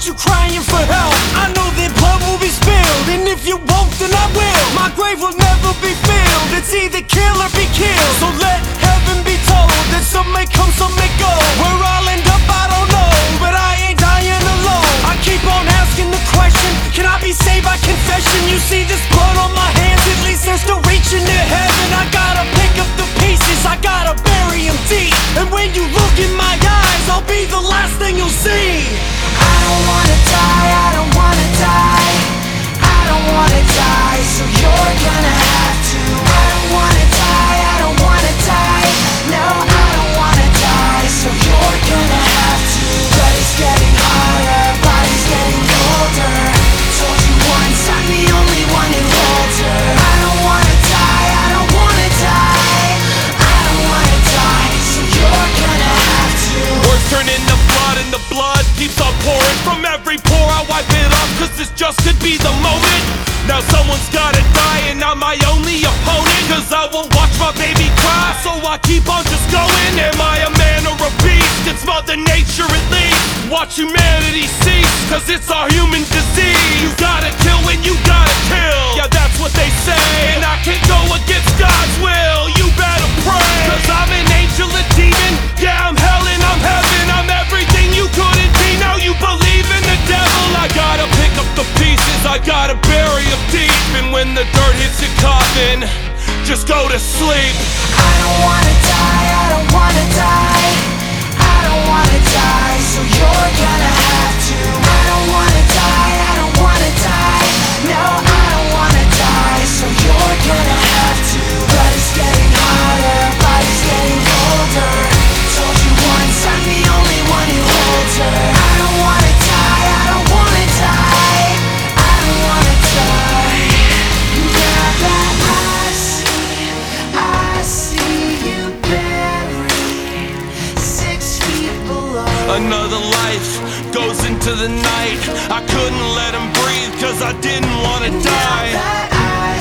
got you crying for help. I know that blood will be spilled, and if you won't, then I will. My grave will never be filled. It's either kill or be killed. So let heaven be told that some may come, some may go. Where I'll end up, I don't know, but I ain't dying alone. I keep on asking the question, can I be saved by confession? You see this blood on my hands, at least they're still reaching to heaven. I gotta pick up the pieces, I gotta bury them deep. And when you look in my eyes, I'll be the last thing you'll see. I don't wanna die, I don't wanna die. I don't wanna die, so you're gonna have to. I don't wanna die, I don't wanna die. No, I don't wanna die, so you're gonna have to. But it's getting harder, body's getting colder. Told you once, I'm the only one who holds her. I don't wanna die, I don't wanna die. I don't wanna die, so you're gonna have to. Words turn into blood and the blood keeps on pouring from every pore. I wipe it up cause this just could be the moment. Now someone's gotta die and I'm my only opponent. Cause I won't watch my baby cry, so I keep on just going. Am I a man or a beast? It's Mother Nature at least. Watch humanity cease, cause it's our human disease. You gotta kill when you gotta kill. Yeah, that's what they say, and I can't go against God's will. You better pray, cause I'm an angel, a demon. Yeah, I'm hell and I'm heaven. I'm everything you couldn't be. Now you believe in the devil. I gotta pick up the pieces, I gotta bury them deep. And when the dirt hits your coffin, just go to sleep. I don't wanna die, I don't wanna die. I don't wanna die, so you're gonna have to. I don't wanna die, I don't wanna die. No, I don't wanna die, so you're gonna have to. But it's getting harder, body's getting colder. Told you once, I'm the only one who holds her. I don't wanna die, I don't wanna die. I don't wanna die. Now that I see you buried 6 feet below. Another life goes into the night. I couldn't let him breathe cause I didn't wanna die. Now that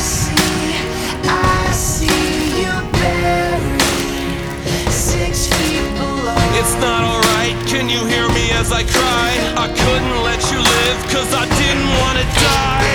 I see you buried 6 feet below. It's not alright, can you hear me as I cry? I couldn't let you live cause I didn't wanna die.